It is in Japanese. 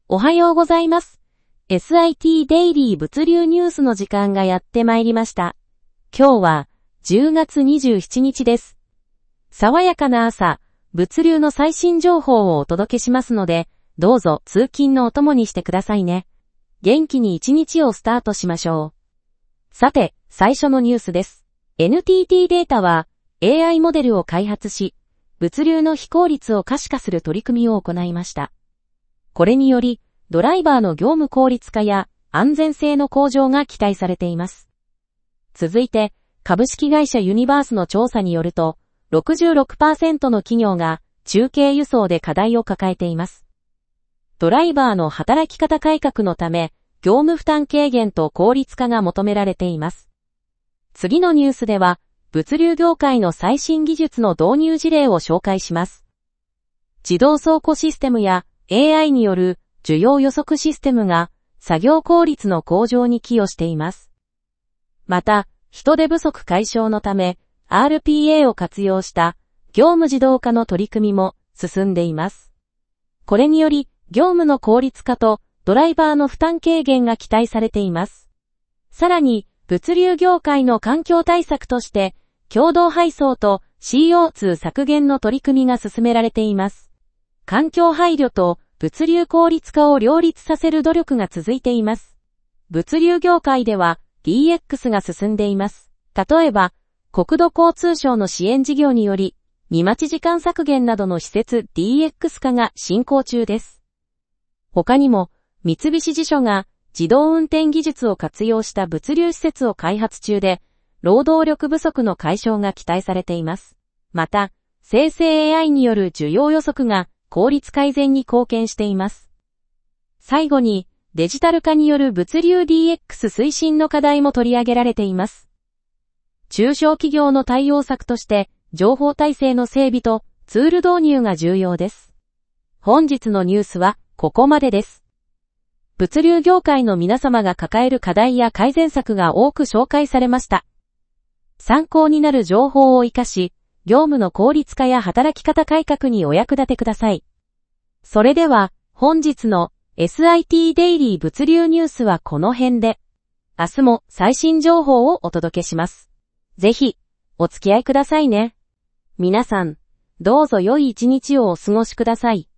おはようございます。SIT デイリー物流ニュースの時間がやってまいりました。今日は10月27日です。爽やかな朝、物流の最新情報をお届けしますので、どうぞ通勤のお供にしてくださいね。元気に一日をスタートしましょう。さて、最初のニュースです。NTT データは AI モデルを開発し、物流の非効率を可視化する取り組みを行いました。これにより、ドライバーの業務効率化や安全性の向上が期待されています。続いて、株式会社ユニバースの調査によると、66% の企業が中継輸送で課題を抱えています。ドライバーの働き方改革のため、業務負担軽減と効率化が求められています。次のニュースでは、物流業界の最新技術の導入事例を紹介します。自動倉庫システムや AI による需要予測システムが作業効率の向上に寄与しています。また、人手不足解消のため RPA を活用した業務自動化の取り組みも進んでいます。これにより業務の効率化とドライバーの負担軽減が期待されています。さらに、物流業界の環境対策として共同配送と CO2 削減の取り組みが進められています。環境配慮と物流効率化を両立させる努力が続いています。物流業界では DX が進んでいます。例えば、国土交通省の支援事業により、荷待ち時間削減などの施設 DX 化が進行中です。他にも、三菱地所が自動運転技術を活用した物流施設を開発中で、労働力不足の解消が期待されています。また、生成 AI による需要予測が効率改善に貢献しています。最後に、デジタル化による物流 DX 推進の課題も取り上げられています。中小企業の対応策として、情報体制の整備とツール導入が重要です。本日のニュースはここまでです。物流業界の皆様が抱える課題や改善策が多く紹介されました。参考になる情報を活かし、業務の効率化や働き方改革にお役立てください。それでは、本日の SIT デイリー物流ニュースはこの辺で、明日も最新情報をお届けします。ぜひ、お付き合いくださいね。皆さん、どうぞ良い一日をお過ごしください。